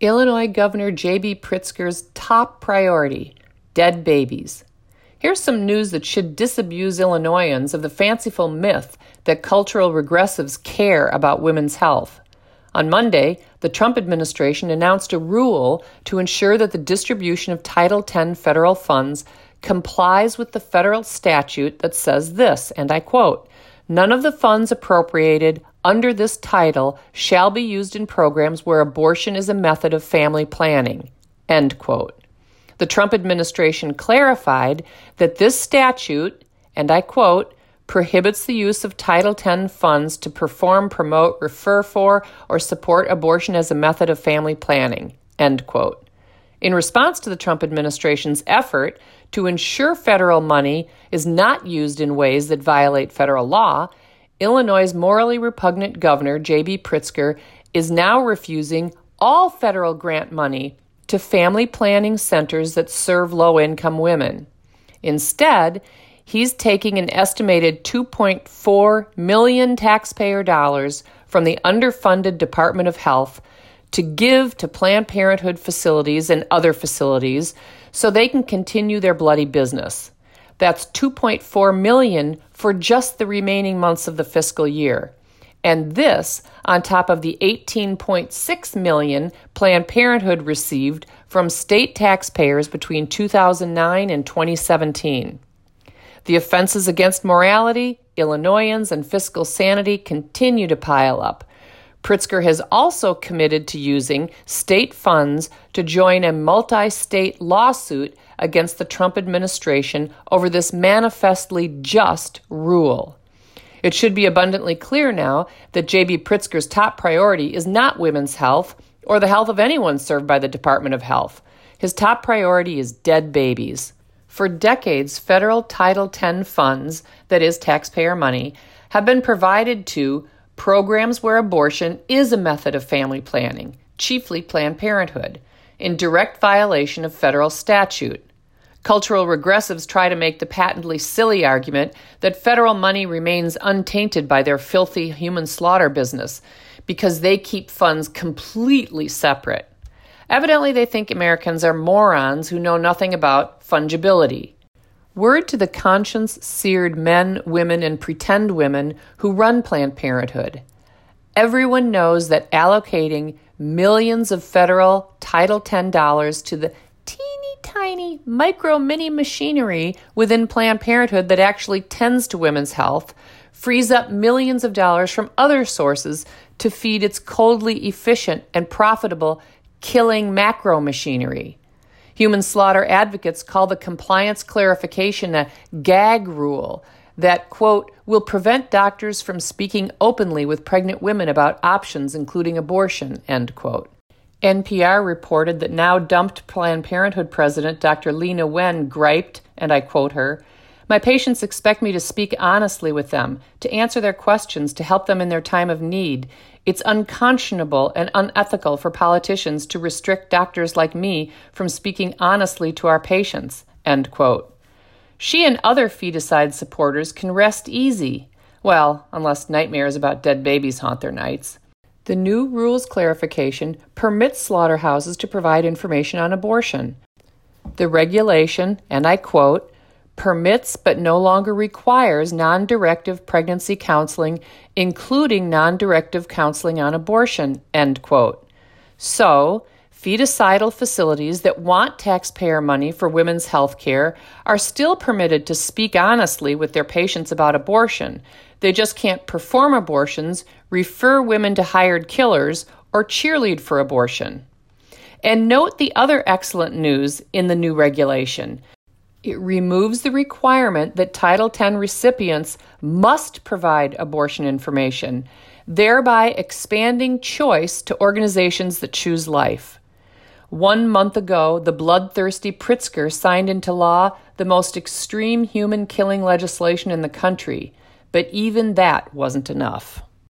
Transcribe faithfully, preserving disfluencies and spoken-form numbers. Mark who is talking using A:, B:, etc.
A: Illinois Governor J B Pritzker's top priority, dead babies. Here's some news that should disabuse Illinoisans of the fanciful myth that cultural regressives care about women's health. On Monday, the Trump administration announced a rule to ensure that the distribution of Title ten federal funds complies with the federal statute that says this, and I quote, "None of the funds appropriated under this title shall be used in programs where abortion is a method of family planning," end quote. The Trump administration clarified that this statute, and I quote, "prohibits the use of Title ten funds to perform, promote, refer for, or support abortion as a method of family planning," end quote. In response to the Trump administration's effort to ensure federal money is not used in ways that violate federal law, Illinois' morally repugnant governor, J B Pritzker, is now refusing all federal grant money to family planning centers that serve low-income women. Instead, he's taking an estimated two point four million taxpayer dollars from the underfunded Department of Health to give to Planned Parenthood facilities and other facilities so they can continue their bloody business. That's two point four million dollars for just the remaining months of the fiscal year. And this on top of the eighteen point six million dollars Planned Parenthood received from state taxpayers between two thousand nine and twenty seventeen. The offenses against morality, Illinoisans, and fiscal sanity continue to pile up. Pritzker has also committed to using state funds to join a multi-state lawsuit against the Trump administration over this manifestly just rule. It should be abundantly clear now that J B Pritzker's top priority is not women's health or the health of anyone served by the Department of Health. His top priority is dead babies. For decades, federal Title ten funds, that is taxpayer money, have been provided to programs where abortion is a method of family planning, chiefly Planned Parenthood, in direct violation of federal statute. Cultural regressives try to make the patently silly argument that federal money remains untainted by their filthy human slaughter business because they keep funds completely separate. Evidently, they think Americans are morons who know nothing about fungibility. Word to the conscience-seared men, women, and pretend women who run Planned Parenthood. Everyone knows that allocating millions of federal Title ten dollars to the teeny tiny micro mini machinery within Planned Parenthood that actually tends to women's health frees up millions of dollars from other sources to feed its coldly efficient and profitable killing macro machinery. Human slaughter advocates call the compliance clarification a gag rule that, quote, will prevent doctors from speaking openly with pregnant women about options, including abortion, end quote. N P R reported that now dumped Planned Parenthood president Doctor Leana Wen griped, and I quote her, "My patients expect me to speak honestly with them, to answer their questions, to help them in their time of need. It's unconscionable and unethical for politicians to restrict doctors like me from speaking honestly to our patients," end quote. She and other feticide supporters can rest easy. Well, unless nightmares about dead babies haunt their nights. The new rules clarification permits slaughterhouses to provide information on abortion. The regulation, and I quote, permits but no longer requires non-directive pregnancy counseling, including non-directive counseling on abortion, end quote. So, feticidal facilities that want taxpayer money for women's health care are still permitted to speak honestly with their patients about abortion. They just can't perform abortions, refer women to hired killers, or cheerlead for abortion. And note the other excellent news in the new regulation. It removes the requirement that Title ten recipients must provide abortion information, thereby expanding choice to organizations that choose life. One month ago, the bloodthirsty Pritzker signed into law the most extreme human killing legislation in the country, but even that wasn't enough.